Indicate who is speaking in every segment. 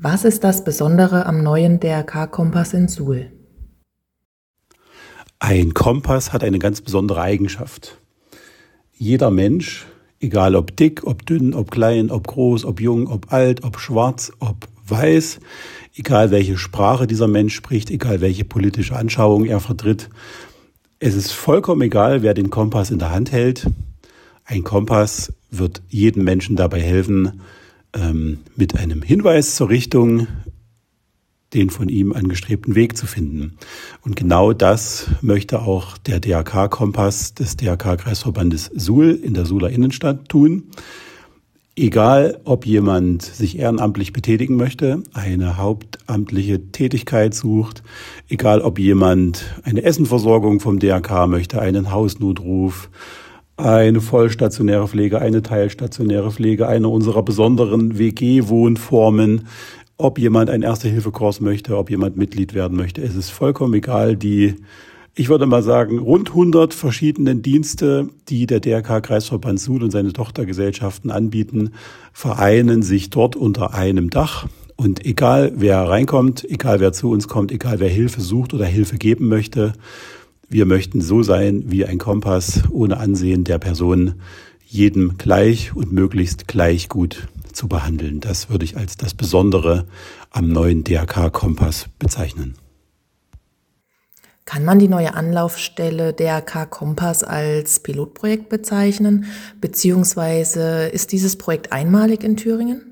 Speaker 1: Was ist das Besondere am neuen DRK-Kompass in Suhl?
Speaker 2: Ein Kompass hat eine ganz besondere Eigenschaft. Jeder Mensch, egal ob dick, ob dünn, ob klein, ob groß, ob jung, ob alt, ob schwarz, ob weiß, egal welche Sprache dieser Mensch spricht, egal welche politische Anschauung er vertritt, es ist vollkommen egal, wer den Kompass in der Hand hält. Ein Kompass wird jedem Menschen dabei helfen, mit einem Hinweis zur Richtung den von ihm angestrebten Weg zu finden. Und genau das möchte auch der DRK-Kompass des DRK-Kreisverbandes Suhl in der Suhler Innenstadt tun. Egal, ob jemand sich ehrenamtlich betätigen möchte, eine hauptamtliche Tätigkeit sucht, egal, ob jemand eine Essenversorgung vom DRK möchte, einen Hausnotruf, eine vollstationäre Pflege, eine teilstationäre Pflege, eine unserer besonderen WG-Wohnformen, ob jemand einen Erste-Hilfe-Kurs möchte, ob jemand Mitglied werden möchte. Es ist vollkommen egal. Ich würde mal sagen, rund 100 verschiedenen Dienste, die der DRK-Kreisverband Suhl und seine Tochtergesellschaften anbieten, vereinen sich dort unter einem Dach. Und egal, wer reinkommt, egal, wer zu uns kommt, egal, wer Hilfe sucht oder Hilfe geben möchte, wir möchten so sein wie ein Kompass ohne Ansehen der Person, jedem gleich und möglichst gleich gut zu behandeln. Das würde ich als das Besondere am neuen DRK-Kompass bezeichnen.
Speaker 1: Kann man die neue Anlaufstelle DRK-Kompass als Pilotprojekt bezeichnen, beziehungsweise ist dieses Projekt einmalig in Thüringen?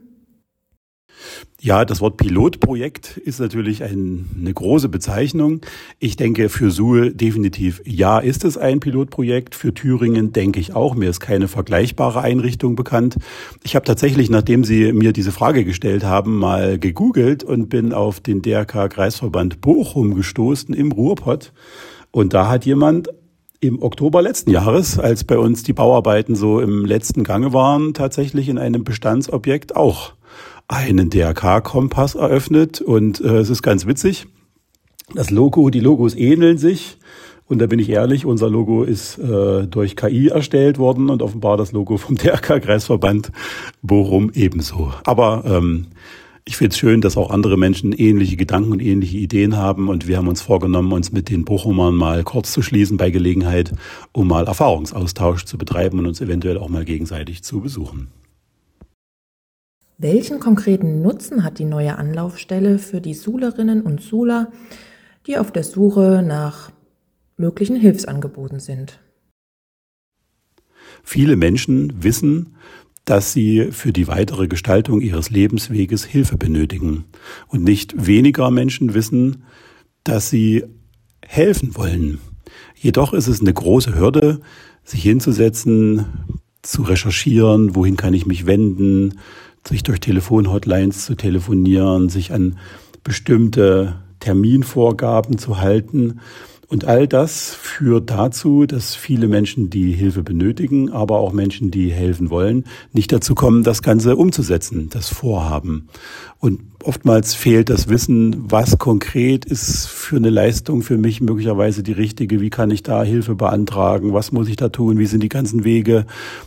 Speaker 2: Ja, das Wort Pilotprojekt ist natürlich eine große Bezeichnung. Ich denke, für Suhl definitiv ja, ist es ein Pilotprojekt. Für Thüringen denke ich auch. Mir ist keine vergleichbare Einrichtung bekannt. Ich habe tatsächlich, nachdem Sie mir diese Frage gestellt haben, mal gegoogelt und bin auf den DRK-Kreisverband Bochum gestoßen im Ruhrpott. Und da hat jemand im Oktober letzten Jahres, als bei uns die Bauarbeiten so im letzten Gange waren, tatsächlich in einem Bestandsobjekt auch einen DRK-Kompass eröffnet. Und es ist ganz witzig. Die Logos ähneln sich. Und da bin ich ehrlich, unser Logo ist durch KI erstellt worden und offenbar das Logo vom DRK-Kreisverband Bochum ebenso. Aber ich finde es schön, dass auch andere Menschen ähnliche Gedanken und ähnliche Ideen haben. Und wir haben uns vorgenommen, uns mit den Bochumern mal kurz zu schließen bei Gelegenheit, um mal Erfahrungsaustausch zu betreiben und uns eventuell auch mal gegenseitig zu besuchen.
Speaker 1: Welchen konkreten Nutzen hat die neue Anlaufstelle für die Suhlerinnen und Suhler, die auf der Suche nach möglichen Hilfsangeboten sind?
Speaker 2: Viele Menschen wissen, dass sie für die weitere Gestaltung ihres Lebensweges Hilfe benötigen. Und nicht weniger Menschen wissen, dass sie helfen wollen. Jedoch ist es eine große Hürde, sich hinzusetzen, zu recherchieren, wohin kann ich mich wenden, sich durch Telefonhotlines zu telefonieren, sich an bestimmte Terminvorgaben zu halten. Und all das führt dazu, dass viele Menschen, die Hilfe benötigen, aber auch Menschen, die helfen wollen, nicht dazu kommen, das Ganze umzusetzen, das Vorhaben. Und oftmals fehlt das Wissen, was konkret ist für eine Leistung für mich möglicherweise die richtige, wie kann ich da Hilfe beantragen, was muss ich da tun, wie sind die ganzen Wege.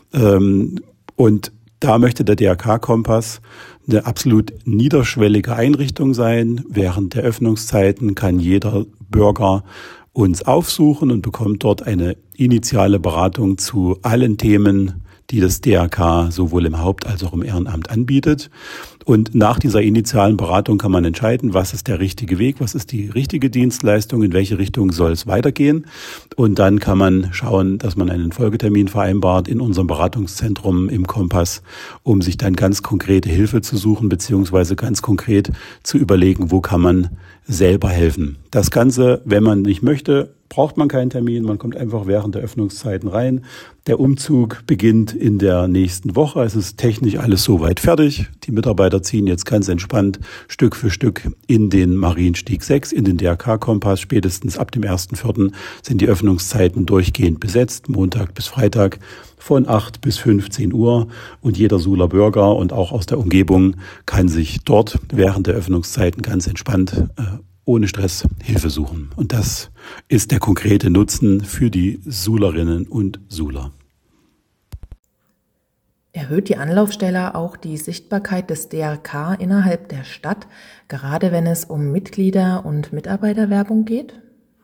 Speaker 2: Und da möchte der DRK-Kompass eine absolut niederschwellige Einrichtung sein. Während der Öffnungszeiten kann jeder Bürger uns aufsuchen und bekommt dort eine initiale Beratung zu allen Themen, die das DRK sowohl im Haupt- als auch im Ehrenamt anbietet. Und nach dieser initialen Beratung kann man entscheiden, was ist der richtige Weg, was ist die richtige Dienstleistung, in welche Richtung soll es weitergehen. Und dann kann man schauen, dass man einen Folgetermin vereinbart in unserem Beratungszentrum im Kompass, um sich dann ganz konkrete Hilfe zu suchen, beziehungsweise ganz konkret zu überlegen, wo kann man selber helfen. Das Ganze, wenn man nicht möchte, braucht man keinen Termin, man kommt einfach während der Öffnungszeiten rein. Der Umzug beginnt in der nächsten Woche. Es ist technisch alles soweit fertig. Die Mitarbeiter ziehen jetzt ganz entspannt Stück für Stück in den Marienstieg 6, in den DRK-Kompass. Spätestens ab dem 1.4. sind die Öffnungszeiten durchgehend besetzt, Montag bis Freitag von 8 bis 15 Uhr. Und jeder Suhler Bürger und auch aus der Umgebung kann sich dort während der Öffnungszeiten ganz entspannt ohne Stress Hilfe suchen. Und das ist der konkrete Nutzen für die Suhlerinnen und Suhler.
Speaker 1: Erhöht die Anlaufstelle auch die Sichtbarkeit des DRK innerhalb der Stadt, gerade wenn es um Mitglieder- und Mitarbeiterwerbung geht?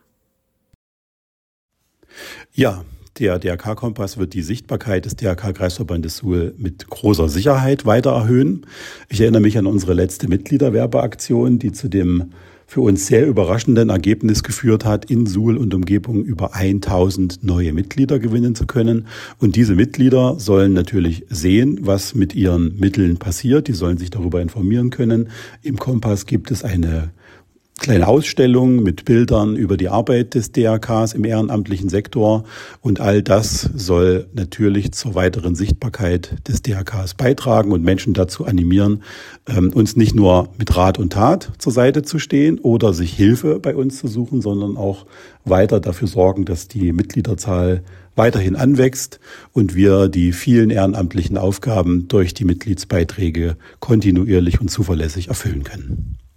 Speaker 2: Ja, der DRK-Kompass wird die Sichtbarkeit des DRK-Kreisverbandes Suhl mit großer Sicherheit weiter erhöhen. Ich erinnere mich an unsere letzte Mitgliederwerbeaktion, die zu dem für uns sehr überraschenden Ergebnis geführt hat, in Suhl und Umgebung über 1000 neue Mitglieder gewinnen zu können. Und diese Mitglieder sollen natürlich sehen, was mit ihren Mitteln passiert. Die sollen sich darüber informieren können. Im Kompass gibt es eine kleine Ausstellung mit Bildern über die Arbeit des DRKs im ehrenamtlichen Sektor, und all das soll natürlich zur weiteren Sichtbarkeit des DRKs beitragen und Menschen dazu animieren, uns nicht nur mit Rat und Tat zur Seite zu stehen oder sich Hilfe bei uns zu suchen, sondern auch weiter dafür sorgen, dass die Mitgliederzahl weiterhin anwächst und wir die vielen ehrenamtlichen Aufgaben durch die Mitgliedsbeiträge kontinuierlich und zuverlässig erfüllen können.